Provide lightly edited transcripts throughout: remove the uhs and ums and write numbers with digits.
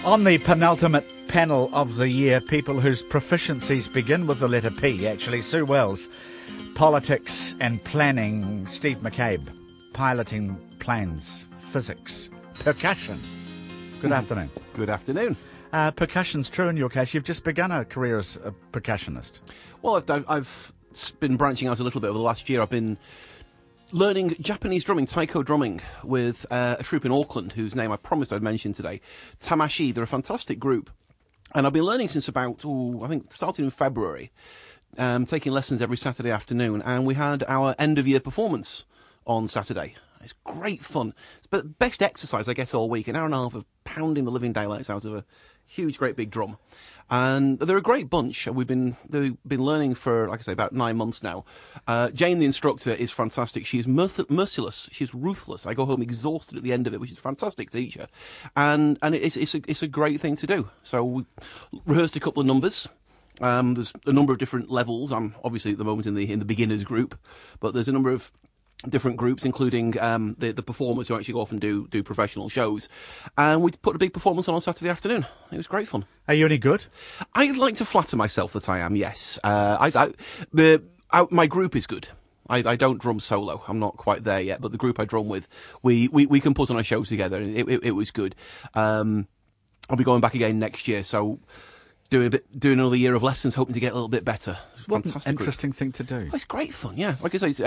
On the penultimate panel of the year, people whose proficiencies begin with the letter P, actually, Sue Wells. Politics and planning, Steve McCabe. Piloting planes, physics, percussion. Good afternoon. Good afternoon. Percussion's true in your case. You've just begun a career as a percussionist. Well, I've been branching out a little bit over the last year. I've been learning Japanese drumming, taiko drumming, with a troupe in Auckland, whose name I promised I'd mention today, Tamashi. They're a fantastic group. And I've been learning since about, I think, starting in February, taking lessons every Saturday afternoon. And we had our end-of-year performance on Saturday. It's great fun. It's the best exercise I get all week, an hour and a half of pounding the living daylights out of a huge, great big drum. And they're a great bunch. They've been learning for, like I say, about 9 months now. Jane, the instructor, is fantastic. She's merciless. She's ruthless. I go home exhausted at the end of it, which is a fantastic teacher. And it's a great thing to do. So we rehearsed a couple of numbers. There's a number of different levels. I'm obviously at the moment in the beginners group, but there's a number of different groups, including the performers who actually go off and do professional shows. And we put a big performance on Saturday afternoon. It was great fun. Are you any good? I'd like to flatter myself that I am, yes. My group is good. I don't drum solo. I'm not quite there yet, but the group I drum with, we can put on a show together, and it was good. I'll be going back again next year, so doing another year of lessons, hoping to get a little bit better. What an interesting thing to do. Oh, it's great fun, yeah. Like I say,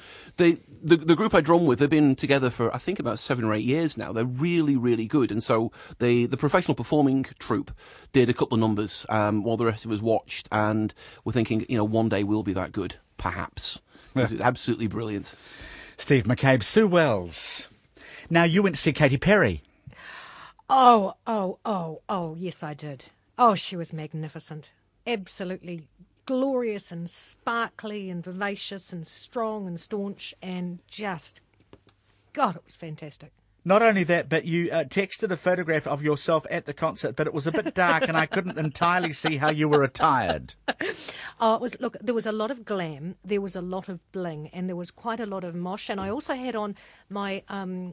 the group I drum with, they've been together for, I think, about 7 or 8 years now. They're really, really good. And so the professional performing troupe did a couple of numbers while the rest of us watched, and we're thinking, one day we'll be that good, perhaps. Because it's absolutely brilliant. Steve McCabe, Sue Wells. Now, you went to see Katy Perry. Oh, yes, I did. Oh, she was magnificent. Absolutely glorious and sparkly and vivacious and strong and staunch and just, God, it was fantastic. Not only that, but you texted a photograph of yourself at the concert, but it was a bit dark and I couldn't entirely see how you were attired. Look, there was a lot of glam, there was a lot of bling, and there was quite a lot of mosh. And I also had on my I'm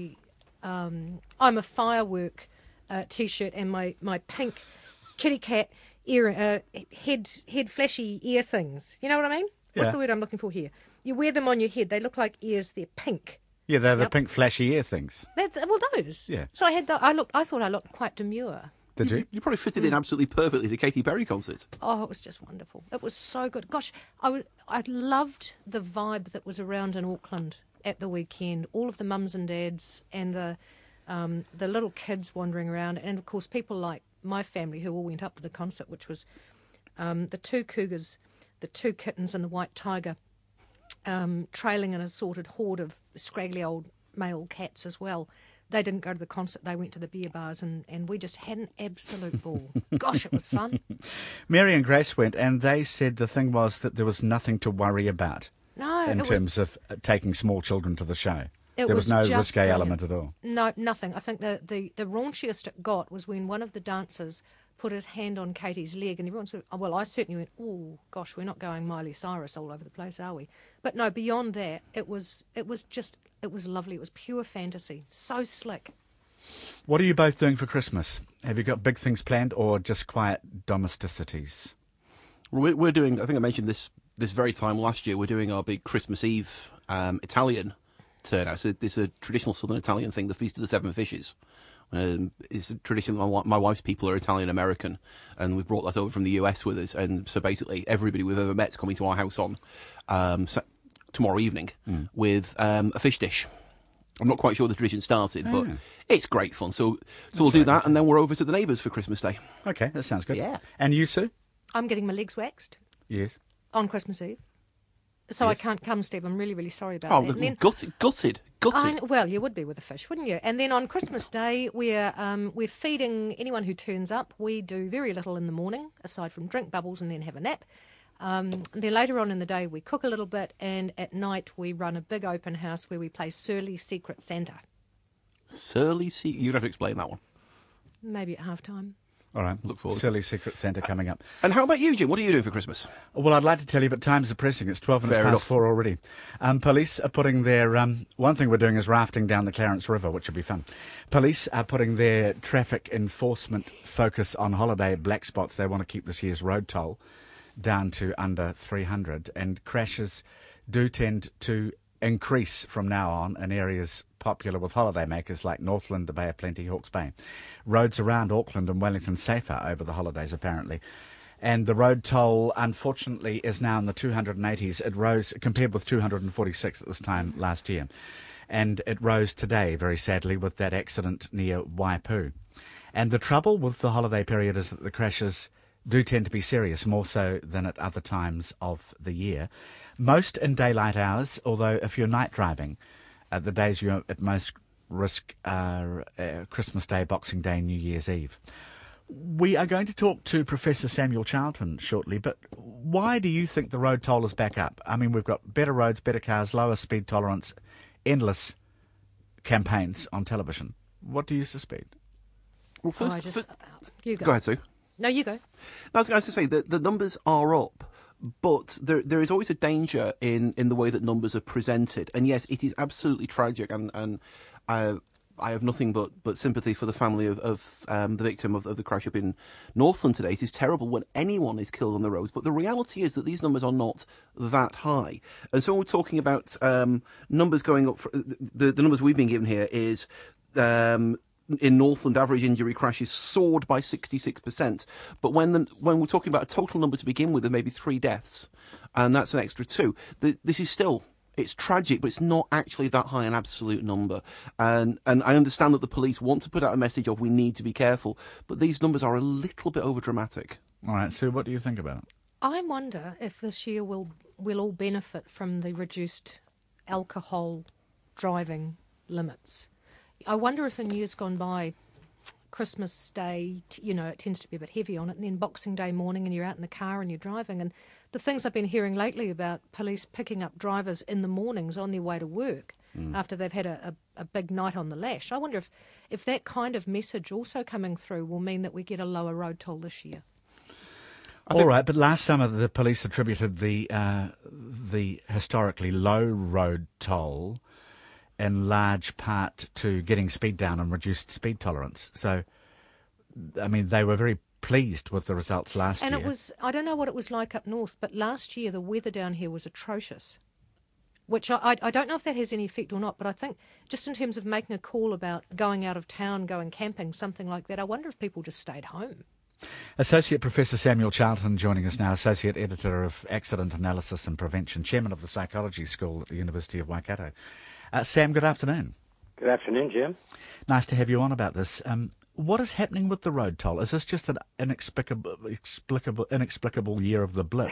a firework T-shirt and my pink kitty cat ear head flashy ear things. You know what I mean? What's the word I'm looking for here? You wear them on your head. They look like ears. They're pink. Yeah, they're the pink flashy ear things. Those. Yeah. So I had I thought I looked quite demure. Did you? You probably fitted in absolutely perfectly to Katy Perry concert. Oh, it was just wonderful. It was so good. Gosh, I loved the vibe that was around in Auckland at the weekend. All of the mums and dads and the little kids wandering around, and of course people like my family who all went up to the concert, which was the 2 cougars, the 2 kittens and the white tiger, trailing an assorted horde of scraggly old male cats as well. They didn't go to the concert, they went to the beer bars, and we just had an absolute ball. Gosh, it was fun. Mary and Grace went, and they said the thing was that there was nothing to worry about in terms of taking small children to the show. There was no risque element at all. No, nothing. I think the raunchiest it got was when one of the dancers put his hand on Katie's leg, and everyone sort of, I certainly went, oh, gosh, we're not going Miley Cyrus all over the place, are we? But no, beyond that, it was lovely. It was pure fantasy. So slick. What are you both doing for Christmas? Have you got big things planned or just quiet domesticities? We're doing, I think I mentioned this very time last year, we're doing our big Christmas Eve Italian turnout. So it's a traditional Southern Italian thing, the Feast of the Seven Fishes. It's a tradition. My wife's people are Italian American, and we brought that over from the US with us. And so basically, everybody we've ever met's coming to our house on tomorrow evening with a fish dish. I'm not quite sure the tradition started, but it's great fun. So we'll do that, and then we're over to the neighbours for Christmas Day. Okay, that sounds good. Yeah. And you, Sue? I'm getting my legs waxed. Yes. On Christmas Eve. So yes. I can't come, Steve. I'm really, really sorry about that. Oh, gutted. Well, you would be with a fish, wouldn't you? And then on Christmas Day, we're feeding anyone who turns up. We do very little in the morning, aside from drink bubbles and then have a nap. And then later on in the day, we cook a little bit, and at night we run a big open house where we play Surly Secret Santa. Surly Secret? You'd have to explain that one. Maybe at half-time. All right. Look forward to Silly Secret Santa coming up. And how about you, Jim? What are you doing for Christmas? Well, I'd like to tell you, but times are pressing. It's 12 minutes Fair past enough. 4 already. Police are putting their... one thing we're doing is rafting down the Clarence River, which will be fun. Police are putting their traffic enforcement focus on holiday black spots. They want to keep this year's road toll down to under 300. And crashes do tend to increase from now on in areas popular with holidaymakers like Northland, the Bay of Plenty, Hawke's Bay. Roads around Auckland and Wellington safer over the holidays, apparently. And the road toll, unfortunately, is now in the 280s. It rose, compared with 246 at this time last year. And it rose today, very sadly, with that accident near Waipu. And the trouble with the holiday period is that the crashes do tend to be serious, more so than at other times of the year. Most in daylight hours, although if you're night driving, the days you're at most risk are Christmas Day, Boxing Day, New Year's Eve. We are going to talk to Professor Samuel Charlton shortly, but why do you think the road toll is back up? I mean, we've got better roads, better cars, lower speed tolerance, endless campaigns on television. What do you suspect? Well, first, you go. Go ahead, Sue. No, you go. No, I was going to say that the numbers are up, but there is always a danger in the way that numbers are presented. And yes, it is absolutely tragic, and I have nothing but sympathy for the family of the victim of the crash up in Northland today. It is terrible when anyone is killed on the roads, but the reality is that these numbers are not that high. And so when we're talking about numbers going up, the numbers we've been given here is... in Northland, average injury crashes soared by 66%. But when we're talking about a total number to begin with of maybe 3 deaths, and that's an extra 2, this is still, it's tragic, but it's not actually that high an absolute number. And I understand that the police want to put out a message of we need to be careful, but these numbers are a little bit overdramatic. All right, Sue, what do you think about it? I wonder if this year we'll all benefit from the reduced alcohol driving limits. I wonder if in years gone by, Christmas Day, it tends to be a bit heavy on it, and then Boxing Day morning and you're out in the car and you're driving, and the things I've been hearing lately about police picking up drivers in the mornings on their way to work after they've had a big night on the lash. I wonder if that kind of message also coming through will mean that we get a lower road toll this year. All right, but last summer the police attributed the historically low road toll in large part to getting speed down and reduced speed tolerance. So, I mean, they were very pleased with the results last year. And it was, I don't know what it was like up north, but last year the weather down here was atrocious, which I don't know if that has any effect or not, but I think just in terms of making a call about going out of town, going camping, something like that, I wonder if people just stayed home. Associate Professor Samuel Charlton joining us now, Associate Editor of Accident Analysis and Prevention, Chairman of the Psychology School at the University of Waikato. Sam, good afternoon. Good afternoon, Jim. Nice to have you on about this. What is happening with the road toll? Is this just an inexplicable year of the blip?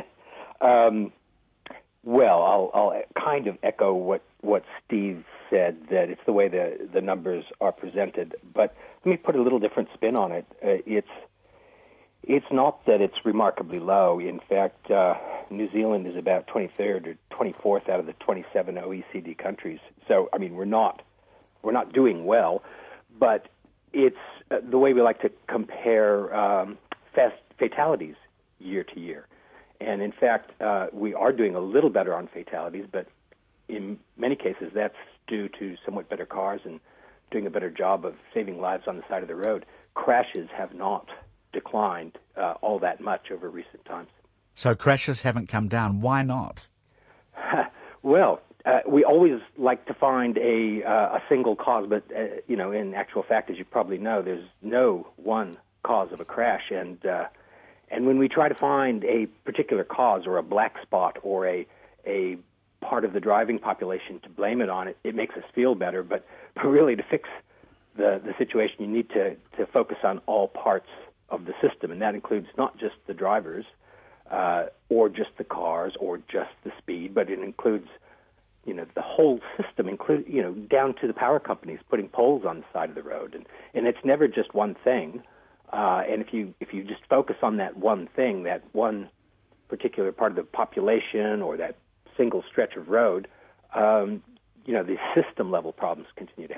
Well, I'll kind of echo what Steve said, that it's the way the numbers are presented. But let me put a little different spin on it. It's not that it's remarkably low. In fact, New Zealand is about 23rd or 24th out of the 27 OECD countries. So, I mean, we're not doing well, but it's the way we like to compare fatalities year to year. And in fact, we are doing a little better on fatalities, but in many cases that's due to somewhat better cars and doing a better job of saving lives on the side of the road. Crashes have not declined all that much over recent times. So crashes haven't come down. Why not? Well, we always like to find a single cause, but in actual fact, as you probably know, there's no one cause of a crash, and when we try to find a particular cause or a black spot or a part of the driving population to blame it on, it makes us feel better. But really, to fix the situation, you need to focus on all parts of the system, and that includes not just the drivers or just the cars or just the speed, but it includes the whole system, down to the power companies putting poles on the side of the road, and it's never just one thing. And if you just focus on that one thing, that one particular part of the population or that single stretch of road, the system level problems continue to happen.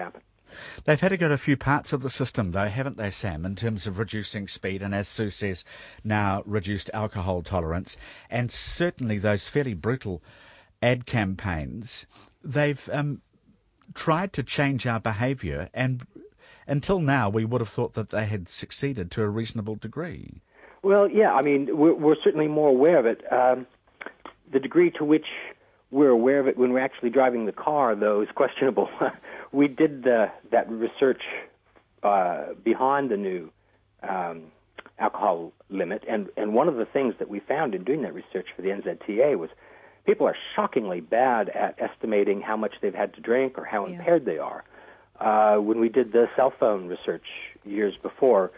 They've had to go to a few parts of the system, though, haven't they, Sam, in terms of reducing speed and, as Sue says, now reduced alcohol tolerance, and certainly those fairly brutal ad campaigns. They've tried to change our behaviour, and until now we would have thought that they had succeeded to a reasonable degree. Well, yeah, I mean, we're certainly more aware of it. The degree to which we're aware of it when we're actually driving the car, though, is questionable. We did that research behind the new alcohol limit, and one of the things that we found in doing that research for the NZTA was people are shockingly bad at estimating how much they've had to drink or how impaired they are. When we did the cell phone research years before,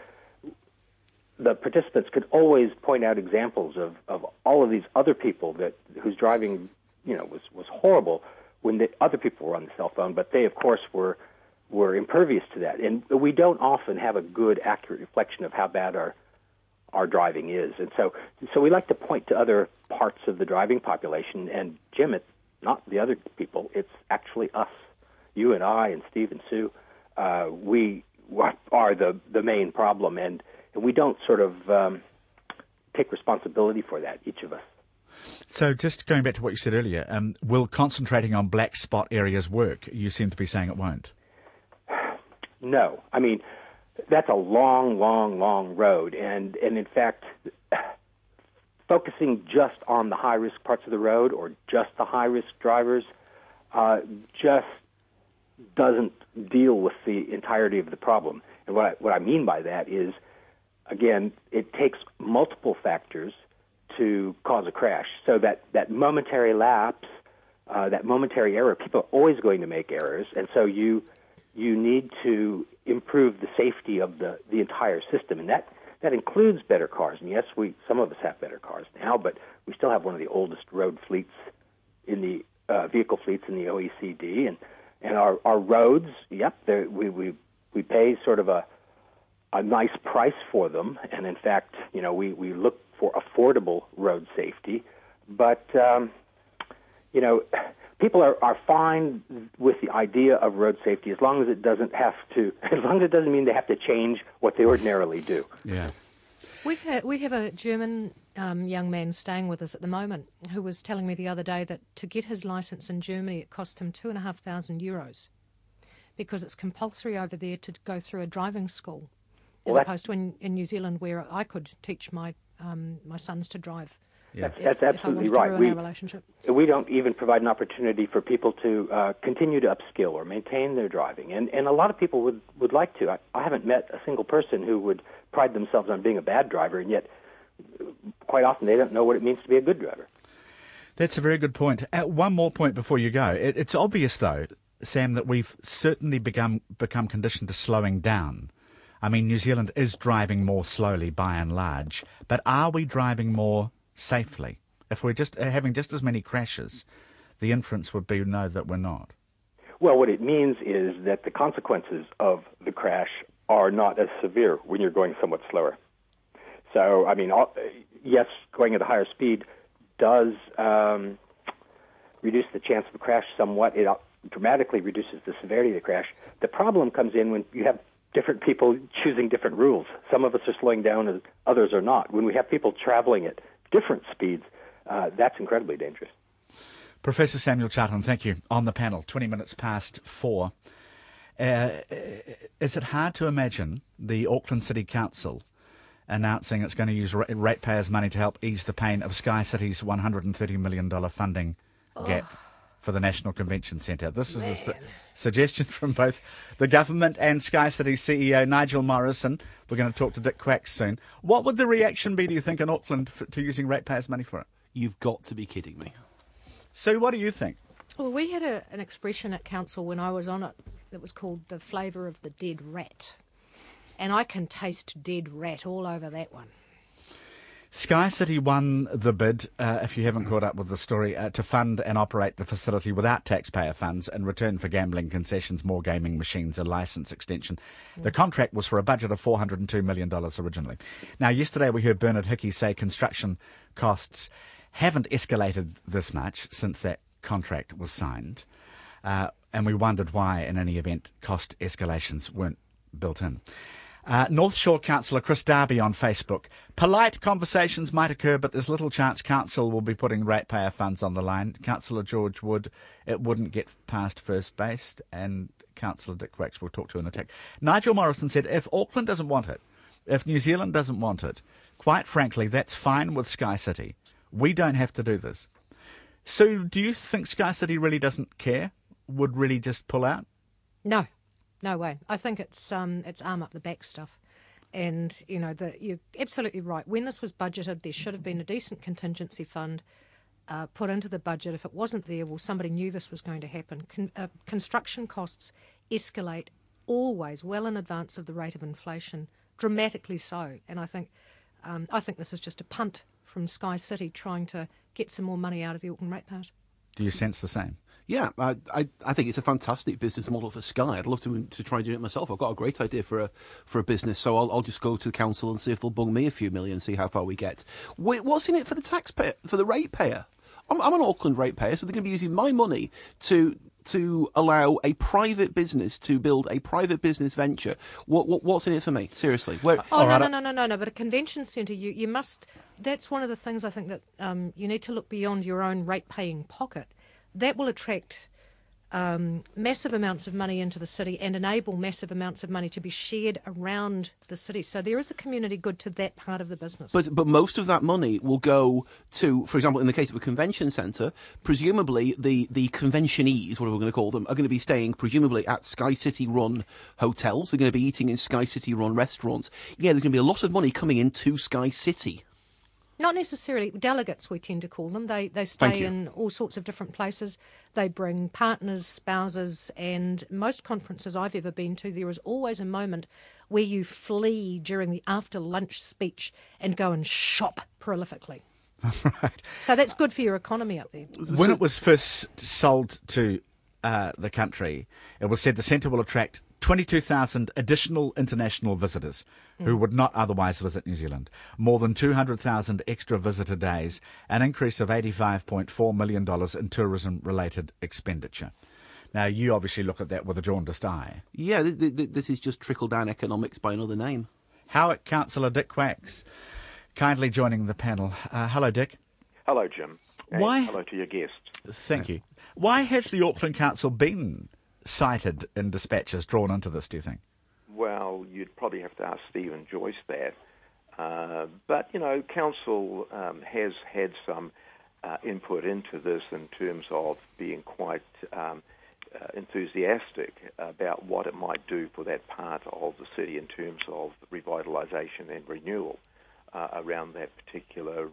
the participants could always point out examples of all of these other people whose driving, was horrible when the other people were on the cell phone, but they, of course, were impervious to that. And we don't often have a good, accurate reflection of how bad our driving is. And so we like to point to other parts of the driving population, and Jim, it's not the other people, it's actually us. You and I and Steve and Sue, we are the main problem, and we don't sort of take responsibility for that, each of us. So just going back to what you said earlier, will concentrating on black spot areas work? You seem to be saying it won't. No. I mean, that's a long, long, long road, and in fact, focusing just on the high-risk parts of the road or just the high-risk drivers just doesn't deal with the entirety of the problem. And what I mean by that is, again, it takes multiple factors to cause a crash. So that momentary lapse, that momentary error, people are always going to make errors, and so you need to improve the safety of the entire system, and that includes better cars. And yes, some of us have better cars now, but we still have one of the oldest road fleets in the vehicle fleets in the OECD, and our roads, yep, we pay sort of a nice price for them, and in fact, we look for affordable road safety, but people are fine with the idea of road safety as long as it doesn't mean they have to change what they ordinarily do. Yeah. We have a German young man staying with us at the moment who was telling me the other day that to get his licence in Germany it cost him €2,500 because it's compulsory over there to go through a driving school, as opposed to in New Zealand where I could teach my sons to drive. Yeah. That's absolutely right. We don't even provide an opportunity for people to continue to upskill or maintain their driving. And a lot of people would like to. I haven't met a single person who would pride themselves on being a bad driver, and yet quite often they don't know what it means to be a good driver. That's a very good point. One more point before you go. It's obvious, though, Sam, that we've certainly become conditioned to slowing down. I mean, New Zealand is driving more slowly by and large, but are we driving more safely? If we're just having just as many crashes, the inference would be no, that we're not. Well, what it means is that the consequences of the crash are not as severe when you're going somewhat slower. So, I mean, yes, going at a higher speed does reduce the chance of a crash somewhat. It dramatically reduces the severity of the crash. The problem comes in when you have different people choosing different rules. Some of us are slowing down and others are not. When we have people traveling at different speeds, that's incredibly dangerous. Professor Samuel Chartland, thank you. On the panel, 20 minutes past 4. Is it hard to imagine the Auckland City Council announcing it's going to use ratepayers' money to help ease the pain of SkyCity's $130 million funding gap for the National Convention Centre? This is a suggestion from both the government and SkyCity's CEO, Nigel Morrison. We're going to talk to Dick Quack soon. What would the reaction be, do you think, in Auckland to using ratepayers' money for it? You've got to be kidding me. So what do you think? Well, we had an expression at council when I was on it that was called the flavour of the dead rat. And I can taste dead rat all over that one. SkyCity won the bid, if you haven't caught up with the story, to fund and operate the facility without taxpayer funds in return for gambling concessions, more gaming machines, a licence extension. The contract was for a budget of $402 million originally. Now, yesterday we heard Bernard Hickey say construction costs haven't escalated this much since that contract was signed. and we wondered why, in any event, cost escalations weren't built in. North Shore Councillor Chris Darby on Facebook. Polite conversations might occur, but there's little chance council will be putting ratepayer funds on the line. Councillor George Wood, it wouldn't get past first base, and Councillor Dick Wax will talk to in a tick. Nigel Morrison said, if Auckland doesn't want it, if New Zealand doesn't want it, quite frankly, that's fine with Sky City. We don't have to do this. Sue, do you think Sky City really doesn't care? Would really just pull out? No. No way. I think it's arm up the back stuff. And, you're absolutely right. When this was budgeted, there should have been a decent contingency fund put into the budget. If it wasn't there, well, somebody knew this was going to happen. Construction costs escalate always well in advance of the rate of inflation, dramatically so. And I think this is just a punt from Sky City trying to get some more money out of the Auckland ratepayers. Do you sense the same? Yeah, I think it's a fantastic business model for Sky. I'd love to try doing it myself. I've got a great idea for a business, so I'll just go to the council and see if they'll bung me a few million, see how far we get. What's in it for the taxpayer, for the ratepayer? I'm an Auckland ratepayer, so they're going to be using my money to allow a private business to build a private business venture. What's in it for me? Seriously. No. But a convention centre, you must. That's one of the things I think that you need to look beyond your own rate-paying pocket. That will attract massive amounts of money into the city and enable massive amounts of money to be shared around the city. So there is a community good to that part of the business. But most of that money will go to, for example, in the case of a convention centre, presumably the conventionees, whatever we're going to call them, are going to be staying presumably at Sky City-run hotels. They're going to be eating in Sky City-run restaurants. Yeah, there's going to be a lot of money coming into Sky City. Not necessarily. Delegates, we tend to call them. They stay in all sorts of different places. They bring partners, spouses, and most conferences I've ever been to, there is always a moment where you flee during the after-lunch speech and go and shop prolifically. Right. So that's good for your economy up there. When it was first sold to the country, it was said the centre will attract 22,000 additional international visitors who would not otherwise visit New Zealand, more than 200,000 extra visitor days, an increase of $85.4 million in tourism-related expenditure. Now, you obviously look at that with a jaundiced eye. Yeah, this is just trickle-down economics by another name. Howick Councillor Dick Wax, kindly joining the panel. Hello, Dick. Hello, Jim. And Why? Hello to your guest. Thank you. Why has the Auckland Council been cited in dispatches drawn into this, do you think? Well, you'd probably have to ask Stephen Joyce that. But, Council has had some input into this in terms of being quite enthusiastic about what it might do for that part of the city in terms of revitalisation and renewal around that particular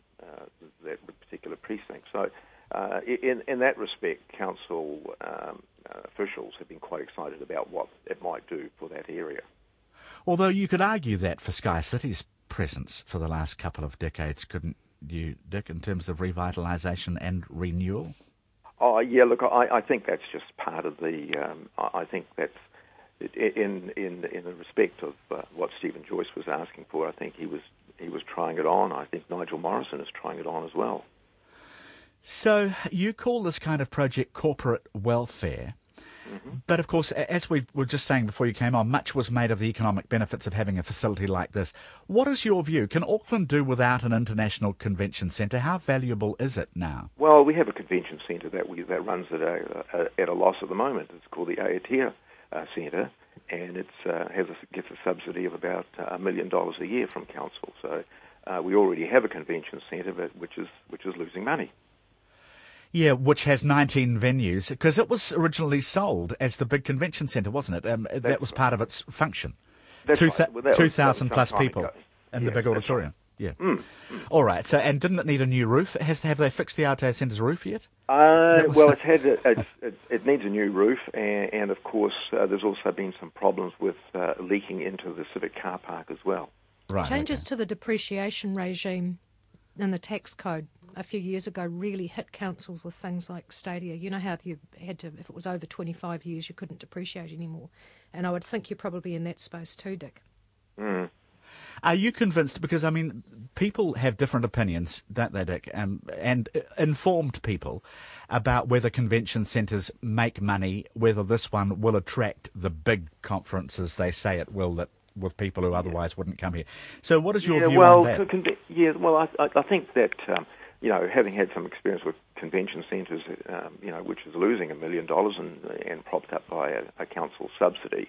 precinct. So in that respect, Council officials have been quite excited about what it might do for that area. Although you could argue that for Sky City's presence for the last couple of decades, couldn't you, Dick, in terms of revitalisation and renewal? Oh, yeah, look, I think that's just part of the... I think that's... In the respect of what Stephen Joyce was asking for, I think he was trying it on. I think Nigel Morrison is trying it on as well. So you call this kind of project corporate welfare, but of course, as we were just saying before you came on, much was made of the economic benefits of having a facility like this. What is your view? Can Auckland do without an international convention centre? How valuable is it now? Well, we have a convention centre that runs at a loss at the moment. It's called the Aotea Centre, and it gets a subsidy of about $1 million a year from council. So we already have a convention centre, but which is losing money. Yeah, which has 19 venues, because it was originally sold as the big convention centre, wasn't it? That was part of its function. That's right. Well, 2,000 plus people in the big that's auditorium. Right. Yeah. All right. So, and didn't it need a new roof? Have they fixed the Aotea Centre's roof yet? Well, it needs a new roof, and of course, there's also been some problems with leaking into the civic car park as well. Right. Changes to the depreciation regime in the tax code a few years ago really hit councils with things like Stadia. You know how you had to, if it was over 25 years, you couldn't depreciate anymore. And I would think you're probably in that space too, Dick. Are you convinced? Because, I mean, people have different opinions, don't they, Dick? And informed people about whether convention centres make money, whether this one will attract the big conferences they say it will, that with people who otherwise wouldn't come here. So what is your view on that? I think that, having had some experience with convention centres, which is losing $1 million and propped up by a council subsidy,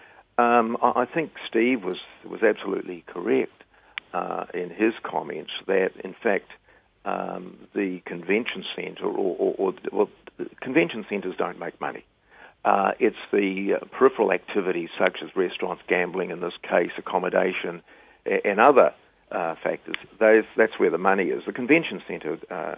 I think Steve was absolutely correct in his comments that, in fact, the convention centre convention centres don't make money. It's the peripheral activities such as restaurants, gambling, in this case, accommodation, and other factors. That's where the money is. The convention centre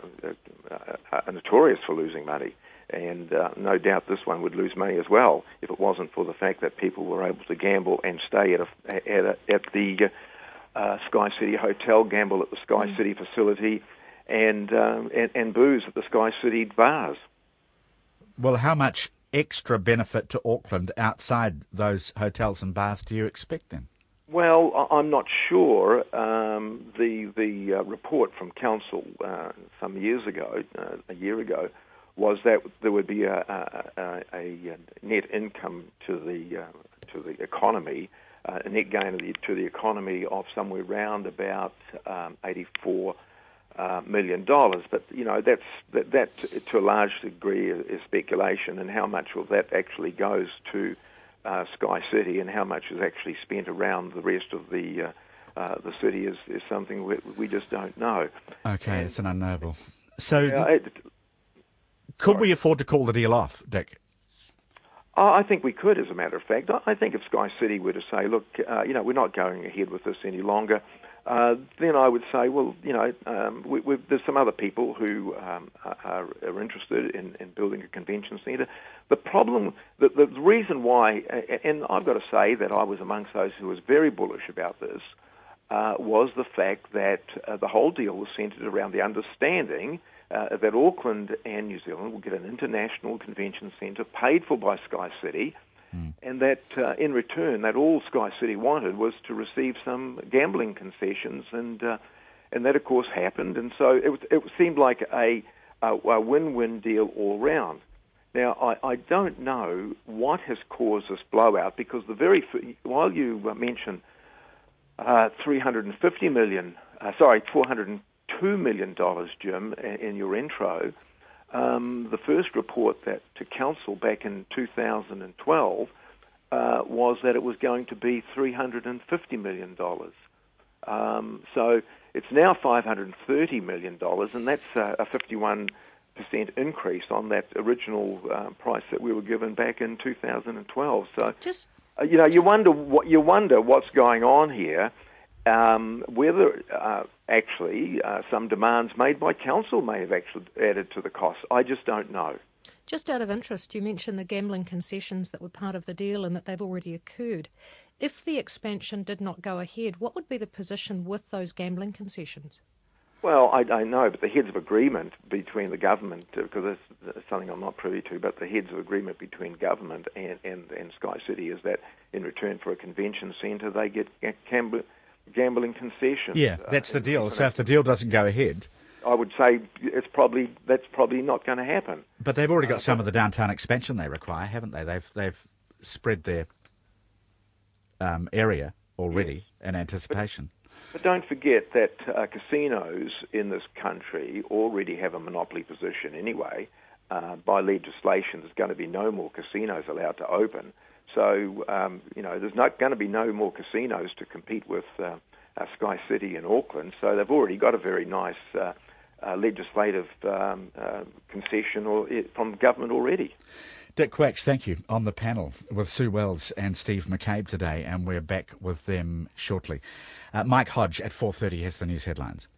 are notorious for losing money, and no doubt this one would lose money as well if it wasn't for the fact that people were able to gamble and stay at the Sky City Hotel, gamble at the Sky City facility, and booze at the Sky City bars. Well, how much extra benefit to Auckland outside those hotels and bars do you expect then? Well, I'm not sure. The report from council some years ago, a year ago, was that there would be a net income to the economy, a net gain to the economy of somewhere around about $84 million. But that to a large degree is speculation, and how much of that actually goes to Sky City and how much is actually spent around the rest of the city is something we just don't know. Okay, it's an unknowable. So, could we afford to call the deal off, Dick? I think we could, as a matter of fact. I think if Sky City were to say, look, we're not going ahead with this any longer, then I would say, well, there's some other people who are interested in building a convention centre. The problem, the reason why, and I've got to say that I was amongst those who was very bullish about this, was the fact that the whole deal was centred around the understanding that Auckland and New Zealand will get an international convention centre paid for by Sky City, and that in return, that all Sky City wanted was to receive some gambling concessions, and that of course happened, and so it seemed like a win-win deal all round. Now, I don't know what has caused this blowout, because while you mentioned $402 million, Jim, in your intro. The first report to council back in 2012 was that it was going to be $350 million. So it's now $530 million, and that's a 51% increase on that original price that we were given back in 2012. So you wonder what's going on here. Whether actually some demands made by council may have actually added to the cost. I just don't know. Just out of interest, you mentioned the gambling concessions that were part of the deal and that they've already occurred. If the expansion did not go ahead, what would be the position with those gambling concessions? Well, I know, but the heads of agreement between the government, because that's something I'm not privy to, but the heads of agreement between government and Sky City is that in return for a convention centre, they get gambling concessions. Yeah, that's the deal. So if the deal doesn't go ahead, I would say that's probably not going to happen. But they've already got some of the downtown expansion they require, haven't they? They've spread their area already in anticipation. But don't forget that casinos in this country already have a monopoly position anyway. By legislation, there's going to be no more casinos allowed to open. So, there's not going to be no more casinos to compete with Sky City in Auckland. So they've already got a very nice legislative concession from government already. Dick Quacks, thank you. On the panel with Sue Wells and Steve McCabe today, and we're back with them shortly. Mike Hodge at 4:30 has the news headlines.